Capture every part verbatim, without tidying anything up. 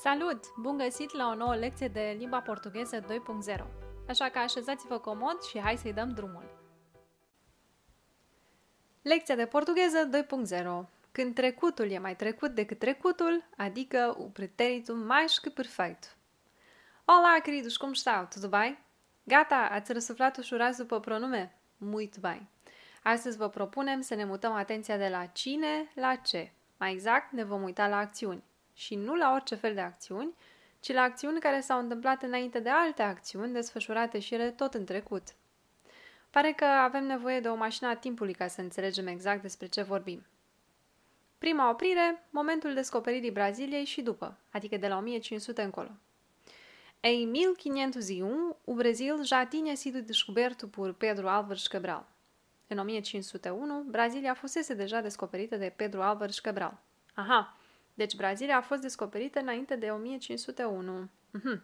Salut! Bun găsit la o nouă lecție de limba portugheză doi punct zero. Așa că așezați-vă comod și hai să-i dăm drumul. Lecția de portugheză doi punct zero. Când trecutul e mai trecut decât trecutul, adică o pretérito mais que perfeito. Olá, queridos, como estão? Tudo bem? Gata, ați răsuflat ușurați după pronume? Muito bem. Astăzi vă propunem să ne mutăm atenția de la cine la ce. Mai exact, ne vom uita la acțiuni. Și nu la orice fel de acțiuni, ci la acțiuni care s-au întâmplat înainte de alte acțiuni desfășurate și ele tot în trecut. Pare că avem nevoie de o mașină a timpului ca să înțelegem exact despre ce vorbim. Prima oprire, momentul descoperirii Braziliei și după, adică de la o mie cinci sute încolo. Em mil quinhentos e um, o Brasil já tinha sido descoberto por Pedro Álvares Cabral. În o mie cinci sute unu, Brazilia fusese deja descoperită de Pedro Álvares Cabral. Aha! Deci Brazilia a fost descoperită înainte de o mie cinci sute unu. Uhum.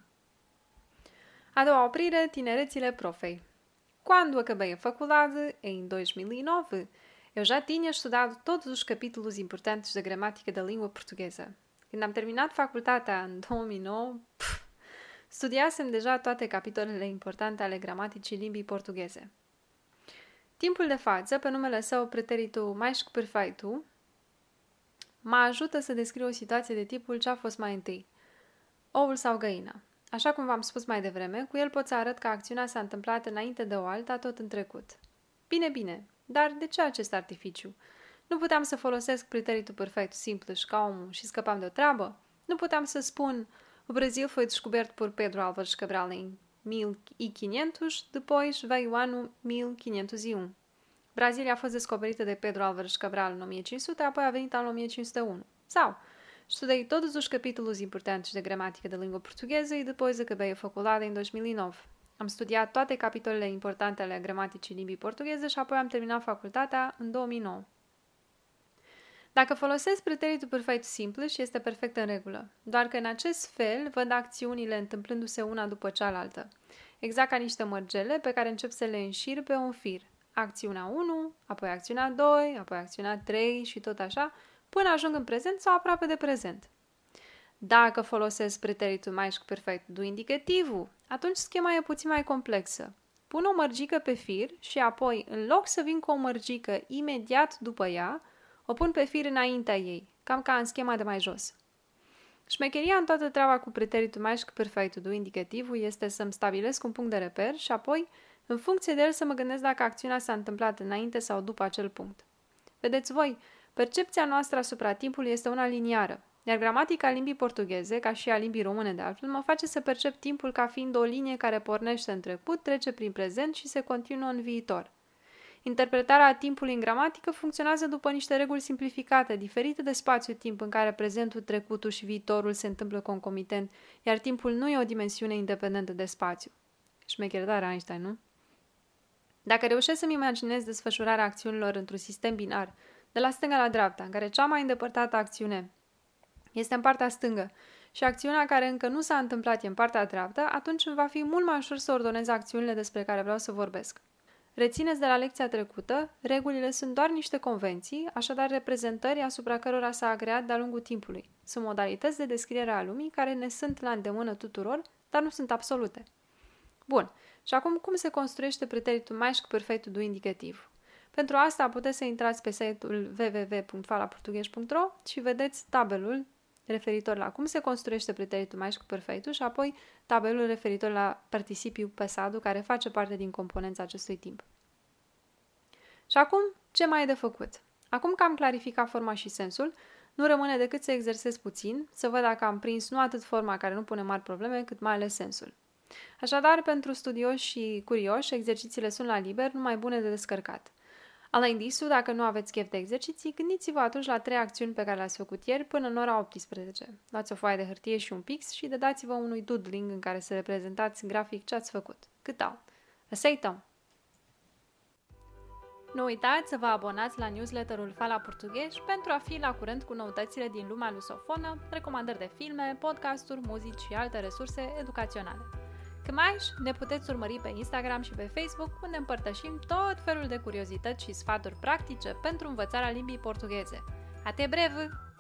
A doua oprire, tinerețile profei. Quando acabei a faculdade, em dois mil e nove, eu já tinha estudado todos os capítulos importantes da gramática da língua portuguesa. Când am terminat facultatea în două mii nouă, pf, studiasem deja toate capitolele importante ale gramaticii limbii portugheze. Timpul de față, pe numele său pretérito mais que perfeito, mă ajută să descriu o situație de tipul ce a fost mai întâi. Oul sau găina. Așa cum v-am spus mai devreme, cu el pot să arăt că acțiunea s-a întâmplat înainte de o alta, tot în trecut. Bine, bine, dar de ce acest artificiu? Nu puteam să folosesc pretérito perfeito simples ca omul și scăpam de o treabă? Nu puteam să spun o Brasil foi descoberto por Pedro Álvares Cabral em mil e quinhentos, depois veio o ano mil quinhentos e unu. Brazilia a fost descoperită de Pedro Álvares Cabral în o mie cinci sute, apoi a venit anul o mie cinci sute unu. Sau, estudei todos os capítulos importantes de gramática da língua portuguesa e depois acabei a faculdade em dois mil e nove. Am studiat toate capitolele importante ale gramaticii limbii portugheze și apoi am terminat facultatea în două mii nouă. Dacă folosesc pretérito perfeito simples, este perfect în regulă, doar că în acest fel văd acțiunile întâmplându-se una după cealaltă, exact ca niște mărgele pe care încep să le înșir pe un fir. Acțiunea unu, apoi acțiunea doi, apoi acțiunea trei și tot așa, până ajung în prezent sau aproape de prezent. Dacă folosesc pretérito mais que perfeito do indicativo, atunci schema e puțin mai complexă. Pun o mărgică pe fir și apoi, în loc să vin cu o mărgică imediat după ea, o pun pe fir înaintea ei, cam ca în schema de mai jos. Șmecheria în toată treaba cu pretérito mais que perfeito do indicativo este să-mi stabilesc un punct de reper și apoi, în funcție de el, să mă gândesc dacă acțiunea s-a întâmplat înainte sau după acel punct. Vedeți voi, percepția noastră asupra timpului este una liniară, iar gramatica limbii portugheze, ca și a limbii române de altfel, mă face să percep timpul ca fiind o linie care pornește în trecut, trece prin prezent și se continuă în viitor. Interpretarea timpului în gramatică funcționează după niște reguli simplificate, diferite de spațiu-timp în care prezentul, trecutul și viitorul se întâmplă concomitent, iar timpul nu e o dimensiune independentă de spațiu. Șmechertarea Einstein, nu? Dacă reușesc să-mi imaginez desfășurarea acțiunilor într-un sistem binar, de la stânga la dreapta, în care cea mai îndepărtată acțiune este în partea stângă și acțiunea care încă nu s-a întâmplat e în partea dreaptă, atunci îmi va fi mult mai ușor să ordonez acțiunile despre care vreau să vorbesc. Rețineți de la lecția trecută, regulile sunt doar niște convenții, așadar reprezentări asupra cărora s-a agreat de-a lungul timpului. Sunt modalități de descriere a lumii care ne sunt la îndemână tuturor, dar nu sunt absolute. Bun. Și acum, cum se construiește pretérito mais que perfeito do indicativo? Pentru asta puteți să intrați pe site-ul w w w punct falaportughez punct ro și vedeți tabelul referitor la cum se construiește pretérito mais que perfeito și apoi tabelul referitor la participiu pasado, care face parte din componența acestui timp. Și acum, ce mai e de făcut? Acum că am clarificat forma și sensul, nu rămâne decât să exersez puțin, să văd dacă am prins nu atât forma care nu pune mari probleme, cât mai ales sensul. Așadar, pentru studioși și curioși, exercițiile sunt la liber, numai bune de descărcat. Além disso, dacă nu aveți chef de exerciții, gândiți-vă atunci la trei acțiuni pe care le-ați făcut ieri până în ora optsprezece. Luați o foaie de hârtie și un pix și dedați-vă unui doodling în care să reprezentați grafic ce ați făcut. Cât au? Aceităm! Nu uitați să vă abonați la newsletterul Fala Portughez pentru a fi la curent cu noutățile din lumea lusofonă, recomandări de filme, podcasturi, muzici și alte resurse educaționale. Că mai ne puteți urmări pe Instagram și pe Facebook, unde împărtășim tot felul de curiozități și sfaturi practice pentru învățarea limbii portugheze. Até breve!